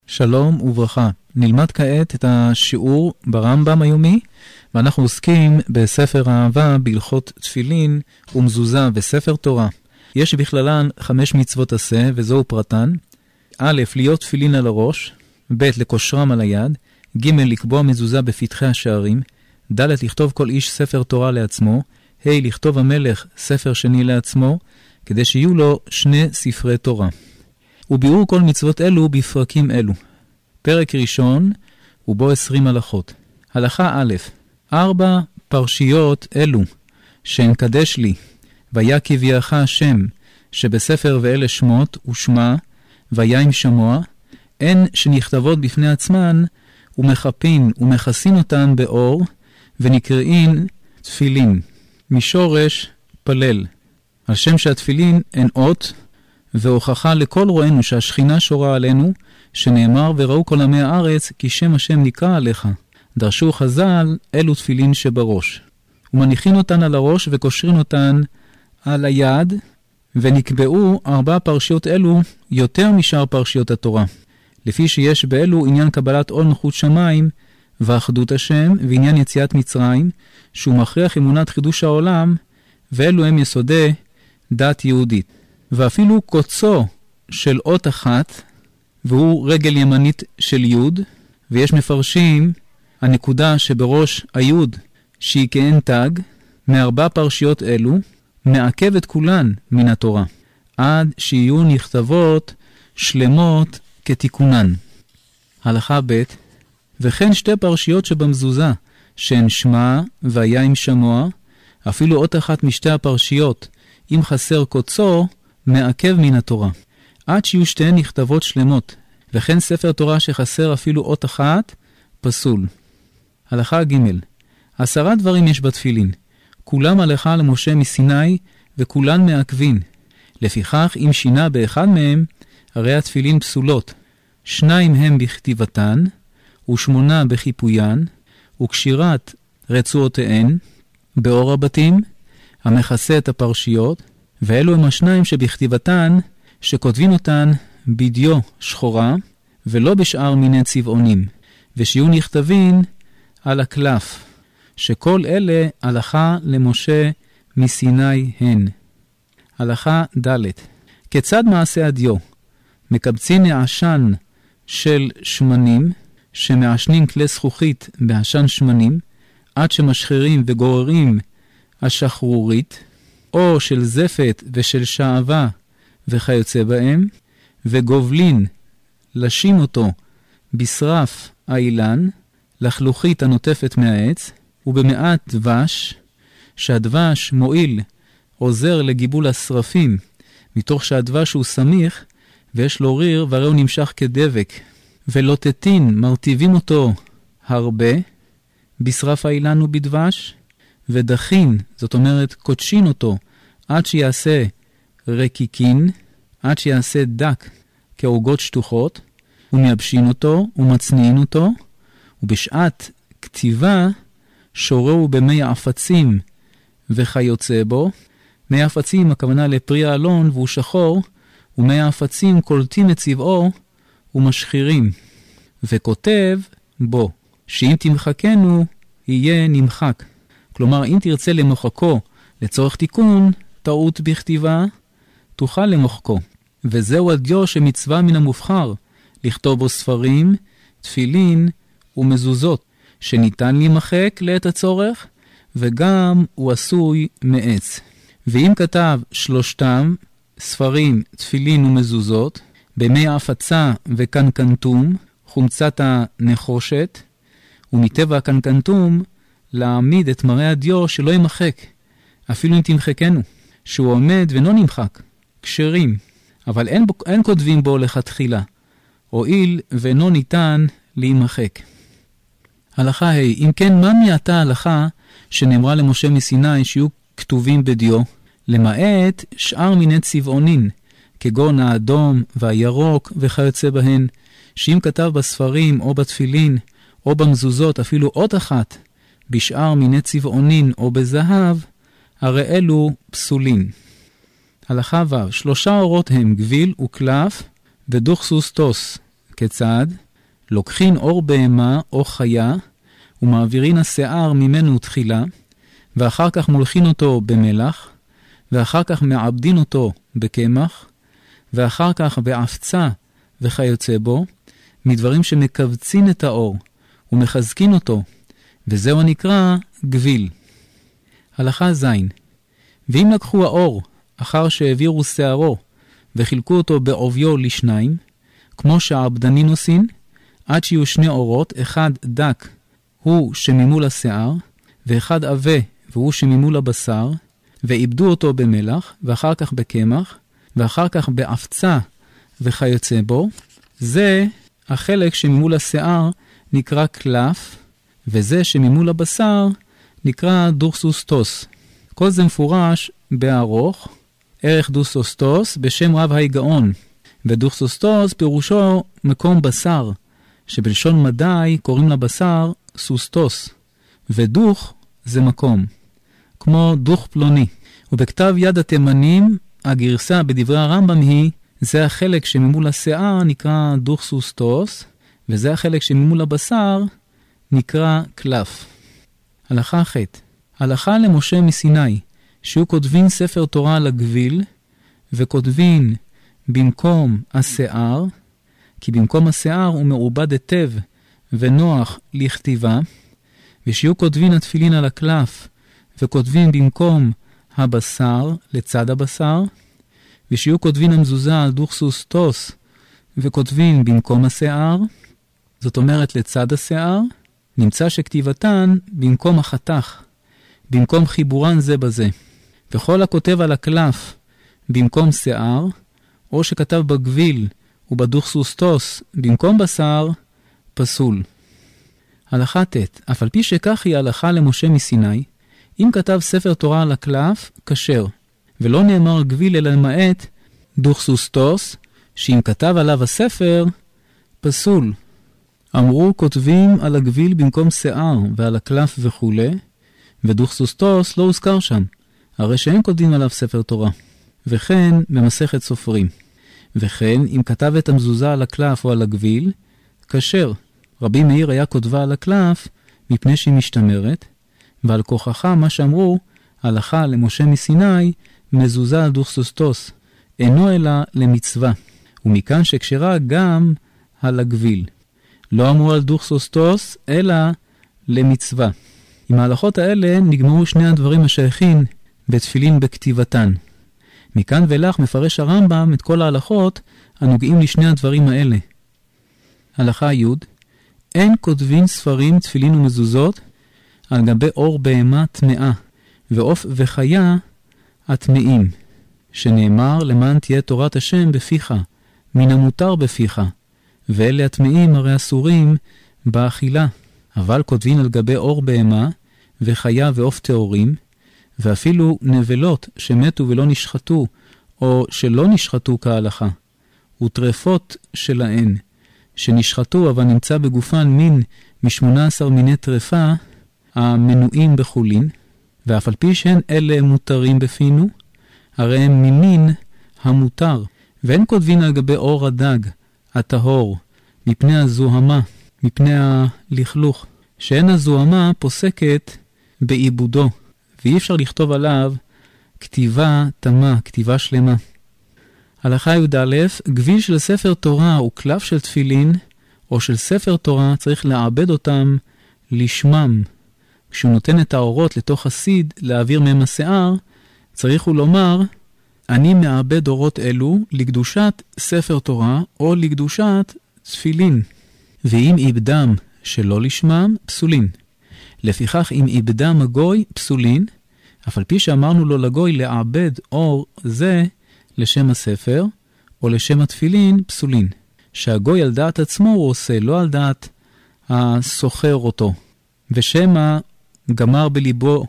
שלום וברכה. נלמד כעת את השיעור ברמב"ם היומי, ואנחנו עוסקים בספר האהבה בהלכות תפילין ומזוזה וספר תורה. יש בכללן 5 מצוות עשה, וזהו פרטן. א', להיות תפילין על הראש, ב', לקושרם על היד, ג', לקבוע מזוזה בפתחי השערים, ד', לכתוב כל איש ספר תורה לעצמו, ה', לכתוב המלך ספר שני לעצמו, כדי שיהיו לו 2 ספרי תורה. וביאור כל מצוות אלו בפרקים אלו. פרק ראשון, ובו 20 הלכות. הלכה א', 4 פרשיות אלו, שהן קדש לי, ויה קביעך השם, שבספר ואלה שמות ושמה, ויה עם שמוע, הן שנכתבות בפני עצמן, ומחפין ומכסין אותן באור, ונקראים תפילין, משורש פלל. על שם שהתפילין הן אות, והוכחה לכל רואינו שהשכינה שורה עלינו, שנאמר וראו כל עמי הארץ כי שם השם נקרא עליך. דרשו חז"ל אלו תפילין שבראש. ומניחין אותן על הראש וקושרין אותן על היד, ונקבעו 4 פרשיות אלו יותר משאר פרשיות התורה. לפי שיש באלו עניין קבלת עול מלכות שמיים ואחדות השם, ועניין יציאת מצרים, שהוא מכריח אמונת חידוש העולם, ואלו הם יסודי דת יהודית. ואפילו קוצו של אות אחת, והוא רגל ימנית של יוד, ויש מפרשים הנקודה שבראש היוד, שהיא כאין תג, מ4 פרשיות אלו, מעכב את כולן מן התורה, עד שיהיו נכתבות שלמות כתיקונן. הלכה ב', וכן 2 פרשיות שבמזוזה, שהן שמה והיה עם שמוע, אפילו אות אחת משתי הפרשיות, אם חסר קוצו, מעכב מן התורה, עד שיהיו 2 נכתבות שלמות, וכן ספר תורה שחסר אפילו אות אחת, פסול. הלכה ג', 10 דברים יש בתפילין, כולם הלכה למשה מסיני, וכולן מעכבין. לפיכך, אם שינה באחד מהם, הרי התפילין פסולות. 2 הם בכתיבתן, ו8 בחיפוין, וקשירת רצועותיהן, באור הבתים, המכסה את הפרשיות, ואלו הם 2 שבכתיבתן, שכותבים אותן בדיו שחורה, ולא בשאר מיני צבעונים, ושיהיו נכתבין על הקלף, שכל אלה הלכה למשה מסיני הן. הלכה ד', כיצד מעשה הדיו? מקבצין העשן של שמנים, שמעשנים כלי זכוכית בעשן שמנים, עד שמשחרים וגוררים השחרורית, או של זפת ושל שעבה וכיוצא בהם, וגובלין לשים אותו בשרף האילן, לחלוכית הנוטפת מהעץ, ובמעט דבש, שהדבש מועיל עוזר לגיבול השרפים, מתוך שהדבש הוא סמיך, ויש לו ריר והרי הוא נמשך כדבק, ולוטטין מרטיבים אותו הרבה, בשרף האילן ובדבש, ודחין, זאת אומרת קודשין אותו, עד שיעשה רקיקין, עד שיעשה דק כעוגות שטוחות, ומייבשין אותו ומצניעין אותו, ובשעת כתיבה שורהו במי העפצים וכיוצא בו. מי העפצים הכוונה לפרי האלון והוא שחור, ומי העפצים קולטים את צבעו ומשחירים. וכותב בו, שאם תמחקנו יהיה נמחק. כלומר, אם תרצה למוחקו לצורך תיקון, טעות בכתיבה, תוכל למוחקו. וזהו הדיו שמצווה מן המובחר, לכתוב בו ספרים, תפילין ומזוזות, שניתן להימחק לעת הצורך, וגם הוא עשוי מעץ. ואם כתב 3 ספרים, תפילין ומזוזות, במי ההפצה וקנקנטום, חומצת הנחושת, ומטבע הקנקנטום, להעמיד את מראה הדיו שלא יימחק, אפילו אם תמחקנו, שהוא עומד ולא נמחק, כשרים, אבל אין כותבים בו לכתחילה, הואיל ואינו ניתן להימחק. הלכה ה', אם כן, מה מעתה ההלכה שנאמרה למשה מסיני שיהיו כתובים בדיו, למעט שאר מיני צבעונין, כגון האדום והירוק וכיוצא בהן, שאם כתב בספרים או בתפילין או במזוזות אפילו אות אחת, בשאר מיני צבעונין או בזהב, הרי אלו פסולים. הלכה ו', 3 אורות הם גביל וקלף ודוכסוס טוס, כיצד? לוקחין אור בהמה או חיה, ומעבירין השיער ממנו תחילה, ואחר כך מולכין אותו במלח, ואחר כך מעבדין אותו בקמח, ואחר כך בעפצה וכיוצא בו, מדברים שמקבצין את האור, ומחזקין אותו, וזהו הנקרא גביל. הלכה זין. ואם לקחו האור, אחר שהעבירו שערו, וחילקו אותו בעוביו לשניים, כמו שהעבדנים עושים, עד שיהיו שני אורות, אחד דק הוא שממול השיער, ואחד עבה והוא שממול הבשר, ואיבדו אותו במלח, ואחר כך בקמח, ואחר כך בעפצה וכיוצא בו, זה החלק שממול השיער נקרא קלף, וזה שממול הבשר נקרא דורסוסטוס. כל זה מפורש בארוך, ערך דורסוסטוס בשם רב ההיגאון, ודורסוסטוס פירושו מקום בשר, שבלשון מדעי קוראים לבשר סוסטוס, ודוך זה מקום, כמו דוך פלוני. ובכתב יד התימנים, הגרסה בדברי הרמב"ם היא, זה החלק שממול השיער נקרא דוך סוסטוס, וזה החלק שממול הבשר נקרא קלף. הלכה ח' הלכה למשה מסיני, שהוא כותבין ספר תורה על הגביל, וכותבין במקום השיער, כי במקום השיער הוא מעובד היטב ונוח לכתיבה, ושיהיו כותבין התפילין על הקלף, וכותבין במקום הבשר לצד הבשר, ושיהיו כותבין המזוזה על דוכסוסטוס, וכותבין במקום השיער, זאת אומרת לצד השיער, נמצא שכתיבתן במקום החתך, במקום חיבורן זה בזה. וכל הכותב על הקלף במקום שיער, או שכתב בגביל ובדוכסוסטוס במקום בשר, פסול. הלכה ט' אף על פי שכך היא הלכה למשה מסיני, אם כתב ספר תורה על הקלף, כשר, ולא נאמר גביל אלא למעט דוכסוסטוס, שאם כתב עליו הספר, פסול. אמרו כותבים על הגביל במקום שיער ועל הקלף וכו', ודוכסוסטוס לא הוזכר שם, הרי שהם כותבים עליו ספר תורה. וכן במסכת סופרים. וכן אם כתב את המזוזה על הקלף או על הגביל, כשר. רבי מאיר היה כותבה על הקלף מפני שהיא משתמרת, ועל כוחך מה שאמרו, הלכה למשה מסיני, מזוזה על דוכסוסטוס, אינו אלא למצווה, ומכאן שקשרה גם על הגביל. לא אמרו על דוכסוסטוס, אלא למצווה. עם ההלכות האלה נגמרו שני הדברים השייכים בתפילין בכתיבתן. מכאן ולך מפרש הרמב"ם את כל ההלכות הנוגעים לשני הדברים האלה. הלכה י' אין כותבים ספרים, תפילין ומזוזות על גבי אור בהמה טמאה, ועוף וחיה הטמאים, שנאמר למען תהיה תורת השם בפיך, מן המותר בפיך, ואלה הטמאים הרי אסורים באכילה. אבל כותבים על גבי אור בהמה וחיה ועוף טהורים, ואפילו נבלות שמתו ולא נשחטו, או שלא נשחטו כהלכה, וטרפות שלהן, שנשחטו אבל נמצא בגופן מין מ18 מיני טרפה, המנועים בחולין, ואף על פי שהן אלה מותרים בפינו, הרי הם ממין המותר, ואין כותבים על גבי אור הדג, הטהור, מפני הזוהמה, מפני הלכלוך, שאין הזוהמה פוסקת בעיבודו, ואי אפשר לכתוב עליו כתיבה תמה, כתיבה שלמה. הלכה י"א, גביל של ספר תורה וקלף של תפילין, או של ספר תורה, צריך לעבד אותם לשמם. כשהוא נותן את האורות לתוך הסיד להעביר מהם השיער, צריך הוא לומר, אני מעבד אורות אלו לקדושת ספר תורה או לקדושת תפילין. ואם איבדם שלא לשמם, פסולין. לפיכך אם איבדם הגוי, פסולין, אף על פי שאמרנו לו לגוי לעבד אור זה לשם הספר, או לשם התפילין, פסולין. שהגוי על דעת עצמו הוא עושה, לא על דעת הסוחר אותו. ושמה גמר בליבו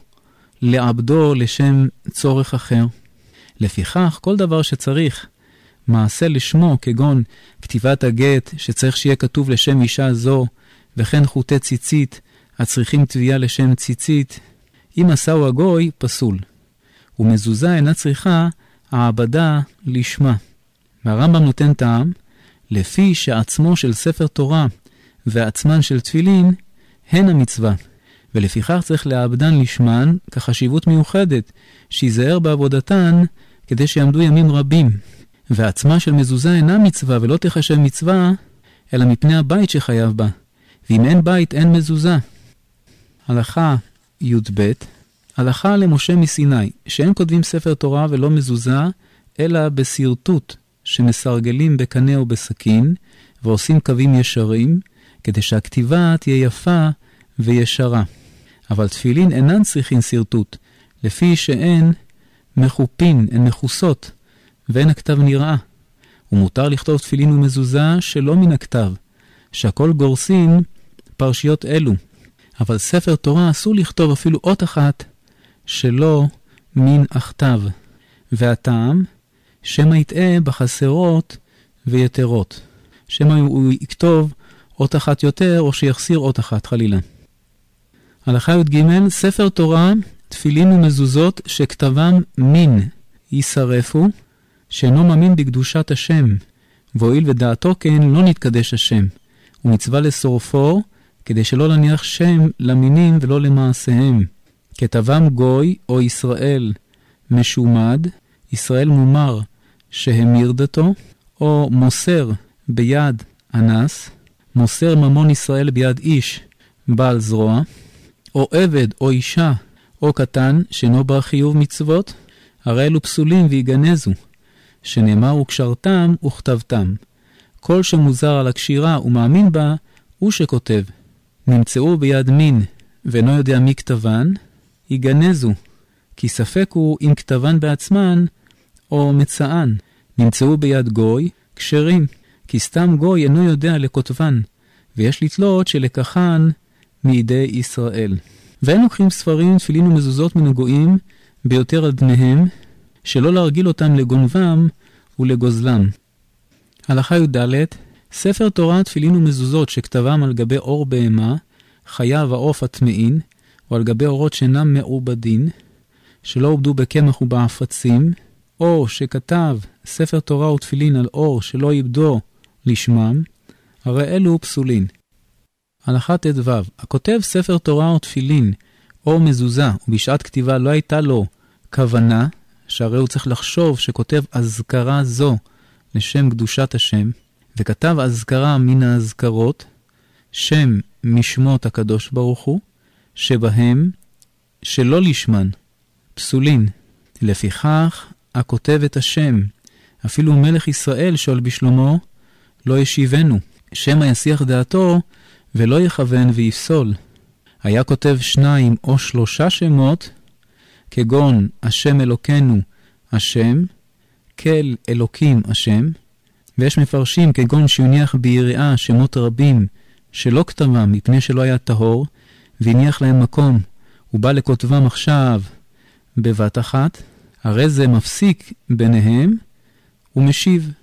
לעבדו לשם צורך אחר. לפיכך, כל דבר שצריך מעשה לשמו, כגון כתיבת הגט, שצריך שיהיה כתוב לשם אישה זו, וכן חוטי ציצית, הצריכים תביעה לשם ציצית, אם עשהו הגוי, פסול. ומזוזה אינה צריכה העבדה לשמה. והרמב"ם נותן טעם, לפי שעצמו של ספר תורה ועצמן של תפילין הן המצווה, ולפיכך צריך לעבדן לשמן כחשיבות מיוחדת, שיזהר בעבודתן כדי שיעמדו ימים רבים. ועצמה של מזוזה אינה מצווה ולא תחשב מצווה, אלא מפני הבית שחייב בה, ואם אין בית אין מזוזה. הלכה י"ב, הלכה למשה מסיני, שאין כותבים ספר תורה ולא מזוזה, אלא בסרטוט שמסרגלים בקנה או בסכין, ועושים קווים ישרים, כדי שהכתיבה תהיה יפה וישרה. אבל תפילין אינן צריכין סרטוט, לפי שאין מחופין, הן מחוסות, ואין הכתב נראה. ומותר לכתוב תפילין ומזוזה שלא מן הכתב, שהכל גורסין פרשיות אלו. אבל ספר תורה אסור לכתוב אפילו אות אחת שלא מן הכתב. והטעם, שמא יטעה בחסרות ויתרות. שמא הוא יכתוב אות אחת יותר או שיחסיר אות אחת חלילה. הלכה י"ג, ספר תורה, תפילין ומזוזות שכתבם מין יישרפו, שאינו מאמין בקדושת השם, והואיל ודעתו כן לא נתקדש השם, ומצווה לשורפו, כדי שלא להניח שם למינים ולא למעשיהם. כתבם גוי או ישראל משומד, ישראל מומר שהמיר דתו, או מוסר ביד אנס, מוסר ממון ישראל ביד איש בעל זרוע, או עבד או אישה או קטן שאינו בר חיוב מצוות, הרי אלו פסולים ויגנזו, שנאמר וקשרתם וכתבתם. כל שמוזר על הקשירה ומאמין בה הוא שכותב. נמצאו ביד מין ואינו יודע מי כתבן, יגנזו, כי ספק הוא אם כתבן בעצמן או מצאן. נמצאו ביד גוי כשרים, כי סתם גוי אינו יודע לכותבן, ויש לתלות שלקחן מידי ישראל. ואין לוקחים ספרים, תפילין ומזוזות מן הגויים ביותר על בניהם, שלא להרגיל אותם לגונבם ולגוזלם. הלכה י"ד, ספר תורה, תפילין ומזוזות שכתבם על גבי אור בהמה, חיה ועוף הטמאין, או על גבי אורות שאינם מעובדין, שלא עובדו בקמח ובעפצים, או שכתב ספר תורה ותפילין על אור שלא יבדו לשמם, הרי אלו פסולין. הלכה ט"ו, הכותב ספר תורה ותפילין או מזוזה, ובשעת כתיבה לא הייתה לו כוונה, שהרי הוא צריך לחשוב שכותב אזכרה זו לשם קדושת השם, וכתב אזכרה מן האזכרות, שם משמות הקדוש ברוך הוא, שבהם שלא לשמן, פסולין. לפיכך הכותב את השם, אפילו מלך ישראל שואל בשלמה, לא ישיבנו, שמא יסיח דעתו ולא יכוון ויפסול. היה כותב 2 או 3 שמות, כגון השם אלוקנו השם, כל אלוקים השם, ויש מפרשים כגון שהניח ביריעה שמות רבים שלא כתבם מפני שלא היה טהור, והניח להם מקום, הוא בא לכותבם עכשיו בבת אחת, הרי זה מפסיק ביניהם ומשיב.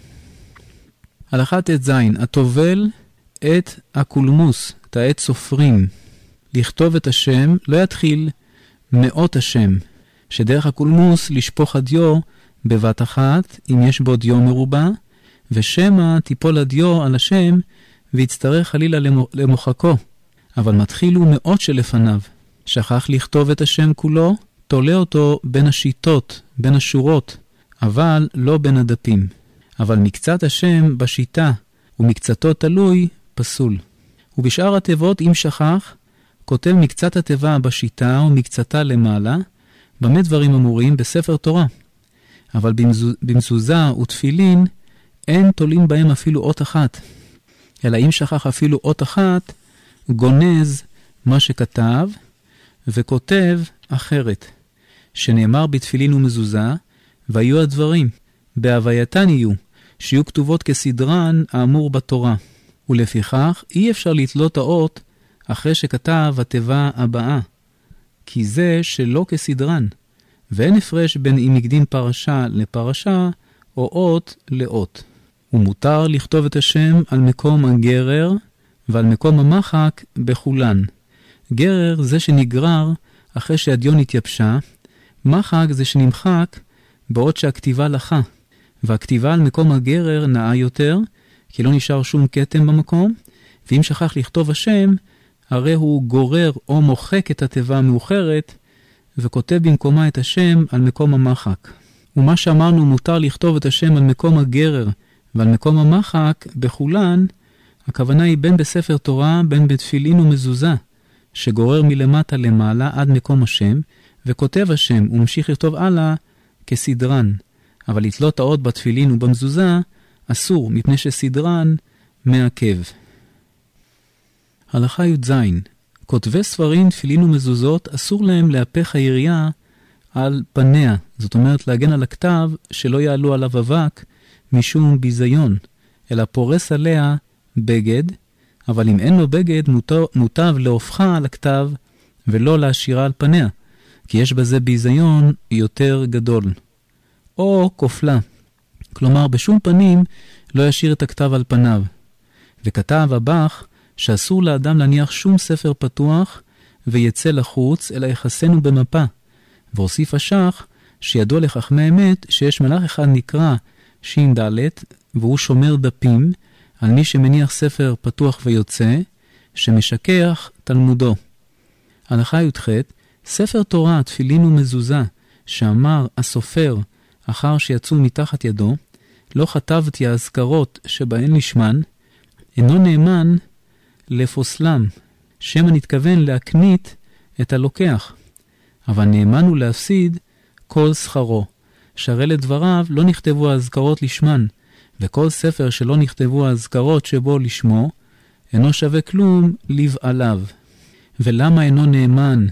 הלכה ט"ז, הטובל את הקולמוס, את העת סופרים, לכתוב את השם, לא יתחיל מאות השם, שדרך הקולמוס לשפוך הדיו בבת אחת, אם יש בו דיו מרובה, ושמה תיפול הדיו על השם, ויצטרך חלילה למוחקו. אבל מתחילו מאות שלפניו. שכח לכתוב את השם כולו, תולה אותו בין השיטות, בין השורות, אבל לא בין הדפים. אבל מקצת השם בשיטה, ומקצתו תלוי, פסול. ובשאר התיבות, אם שכח, כותב מקצת התיבה בשיטה ומקצתה למעלה, במה דברים אמורים בספר תורה. אבל במזוזה ותפילין, אין תולים בהם אפילו אות אחת. אלא אם שכח אפילו אות אחת, גונז מה שכתב, וכותב אחרת. שנאמר בתפילין ומזוזה, והיו הדברים, בהווייתן יהיו, שיהיו כתובות כסדרן האמור בתורה. ולפיכך אי אפשר לתלות האות אחרי שכתב התיבה הבאה, כי זה שלא כסדרן, ואין הפרש בין אם הקדים פרשה לפרשה, או אות לאות. ומותר לכתוב את השם על מקום הגרר, ועל מקום המחק בכולן. גרר זה שנגרר אחרי שהדיו נתייבשה, מחק זה שנמחק בעוד שהכתיבה לחה, והכתיבה על מקום הגרר נאה יותר, כי לא נשאר שום כתם במקום, ואם שכח לכתוב השם, הרי הוא גורר או מוחק את התיבה המאוחרת, וכותב במקומה את השם על מקום המחק. ומה שאמרנו מותר לכתוב את השם על מקום הגרר ועל מקום המחק בכולן, הכוונה היא בין בספר תורה, בין בתפילין ומזוזה, שגורר מלמטה למעלה עד מקום השם, וכותב השם וממשיך לכתוב הלאה כסדרן. אבל לתלות האות בתפילין ובמזוזה אסור, מפני שסדרן מעכב. הלכה י"ז, כותבי ספרים, תפילין ומזוזות, אסור להם להפך היריעה על פניה. זאת אומרת, להגן על הכתב שלא יעלו עליו אבק משום ביזיון, אלא פורס עליה בגד, אבל אם אין לו בגד, מוטב להופכה על הכתב ולא להשאירה על פניה, כי יש בזה ביזיון יותר גדול. או כופלה, כלומר בשום פנים לא ישאיר את הכתב על פניו. וכתב הבח שאסור לאדם להניח שום ספר פתוח ויצא לחוץ, אלא יחסנו במפה. והוסיף השח שידוע לחכמי אמת שיש מלאך אחד נקרא ש"ד, והוא שומר דפים על מי שמניח ספר פתוח ויוצא, שמשכח תלמודו. הלכה י"ח, ספר תורה, תפילין ומזוזה, שאמר הסופר אחר שיצאו מתחת ידו, לא כתבתי האזכרות שבהן נשמן, אינו נאמן לפוסלם, שמא נתכוון להקנית את הלוקח, אבל נאמן הוא להפסיד כל שכרו, שהרי לדבריו לא נכתבו האזכרות לשמן, וכל ספר שלא נכתבו האזכרות שבו לשמו, אינו שווה כלום לבעליו. ולמה אינו נאמן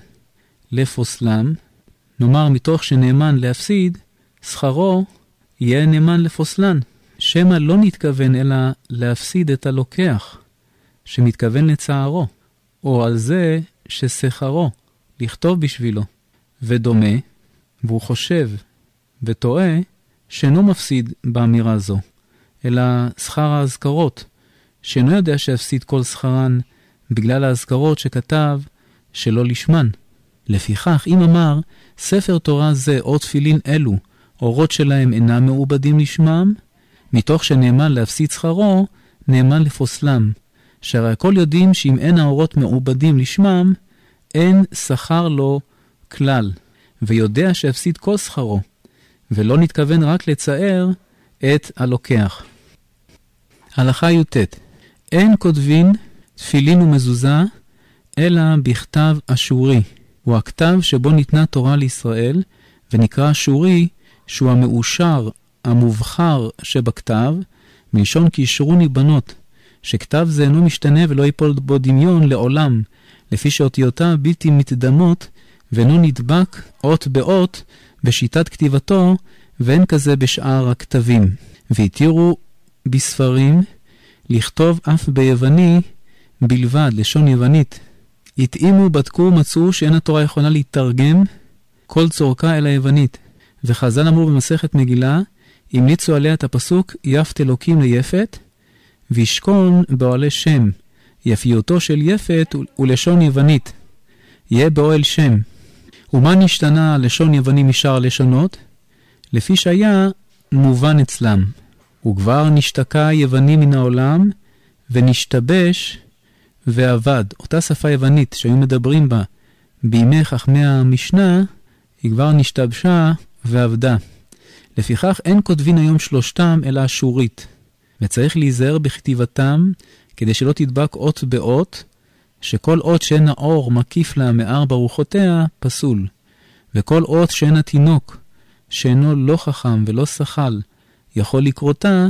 לפוסלם? נאמר מתוך שנאמן להפסיד, שכרו יהיה נאמן לפוסלן. שמא לא נתכוון אלא להפסיד את הלוקח, שמתכוון לצערו, או על זה ששכרו, לכתוב בשבילו. ודומה, והוא חושב וטועה, שאינו מפסיד באמירה זו, אלא שכר האזכרות, שאינו יודע שהפסיד כל שכרן בגלל האזכרות שכתב שלא לשמן. לפיכך, אם אמר, ספר תורה זה או תפילין אלו, אורות שלהם אינם מעובדים לשמם, מתוך שנאמן להפסיד שכרו, נאמן לפוסלם, שהרי הכל יודעים שאם אין האורות מעובדים לשמם, אין שכר לו כלל, ויודע שהפסיד כל שכרו, ולא נתכוון רק לצער את הלוקח. הלכה י"ט, אין כותבין תפילין ומזוזה, אלא בכתב אשורי. הוא הכתב שבו ניתנה תורה לישראל, ונקרא אשורי, שהוא המאושר, המובחר שבכתב, מלשון כי ישרוני בנות, שכתב זה אינו משתנה ולא ייפול בו דמיון לעולם, לפי שאותיותיו בלתי מתדמות, ואינו נדבק אות באות בשיטת כתיבתו, ואין כזה בשאר הכתבים. והתירו בספרים לכתוב אף ביווני בלבד, לשון יוונית. התאימו, בדקו, מצאו שאין התורה יכולה להתרגם כל צורכה אל היוונית. וחז"ל אמרו במסכת מגילה, המליצו עליה את הפסוק יפת אלוקים ליפת, וישכון באוהלי שם. יפיותו של יפת ולשון יוונית, יהיה באוהל שם. ומה נשתנה לשון יווני משאר לשונות? לפי שהיה מובן אצלם. וכבר נשתקע יווני מן העולם, ונשתבש ועבד. אותה שפה יוונית שהיו מדברים בה בימי חכמי המשנה, היא כבר נשתבשה ועבדה. לפיכך אין כותבין היום שלושתם אלא אשורית, וצריך להיזהר בכתיבתם, כדי שלא תדבק אות באות, שכל אות שאין האור מקיף לה מארבע רוחותיה פסול, וכל אות שאין התינוק, שאינו לא חכם ולא שחל, יכול לקרותה,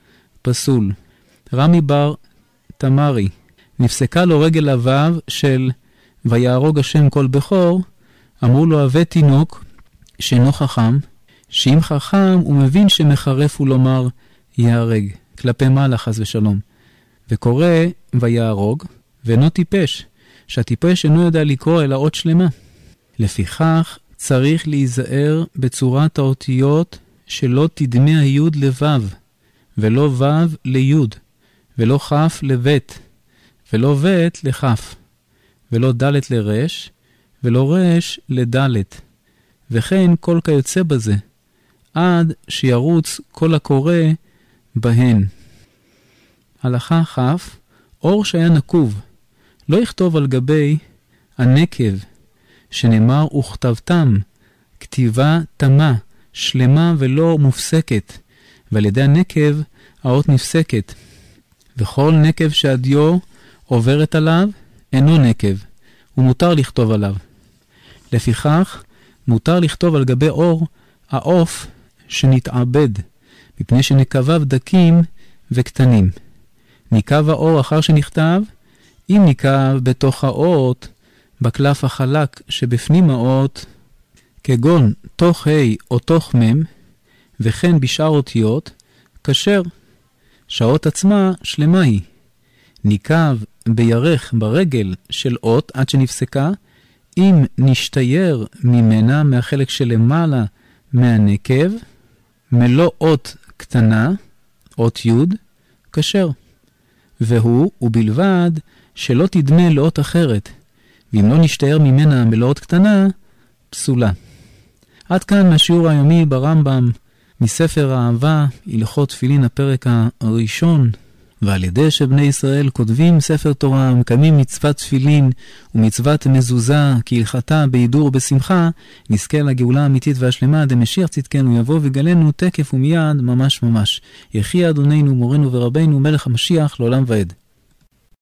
פסול. רמי בר תמרי, נפסקה לו רגל הוו של ויהרוג השם כל בכור, אמרו לו הווה תינוק שאינו חכם, שאם חכם הוא מבין שמחרף הוא לומר יהרג, כלפי מעלה חס ושלום, וקורא ויהרוג, ואינו טיפש, שהטיפש אינו יודע לקרוא אלא אות שלמה. לפיכך צריך להיזהר בצורת האותיות שלא תדמה היוד לוו, ולא וו ליוד, ולא כף לבית, ולא בית לכף, ולא דלת לרש, ולא רש לדלת, וכן כל כיוצא בזה, עד שירוץ כל הקורא בהן. הלכה כ' אור שהיה נקוב, לא יכתוב על גבי הנקב, שנאמר וכתבתם, כתיבה תמה, שלמה ולא מופסקת, ועל ידי הנקב האות נפסקת. וכל נקב שהדיו עוברת עליו אינו נקב, ומותר לכתוב עליו. לפיכך, מותר לכתוב על גבי אור העוף שנתעבד, מפני שנקביו דקים וקטנים. ניקב האור אחר שנכתב, אם ניקב בתוך האות, בקלף החלק שבפנים האות, כגון תוך ה' או תוך מ', וכן בשאר אותיות, כשר. שהאות עצמה שלמה היא. ניקב בירך ברגל של אות עד שנפסקה, אם נשתייר ממנה מהחלק שלמעלה מהנקב, מלוא אות קטנה, אות י', כשר. והוא, ובלבד שלא תדמה לאות אחרת, ואם לא נשתייר ממנה מלוא אות קטנה, פסולה. עד כאן מהשיעור היומי ברמב"ם, מספר האהבה, הלכות תפילין הפרק הראשון. ועל ידי שבני ישראל כותבים ספר תורה, מקיימים מצוות תפילין ומצוות מזוזה כהלכתה בהידור ובשמחה, נזכה לגאולה האמיתית והשלמה דמשיח צדקנו יבוא וגלנו תקף ומיד ממש ממש. יחי אדוננו מורנו ורבנו מלך המשיח לעולם ועד.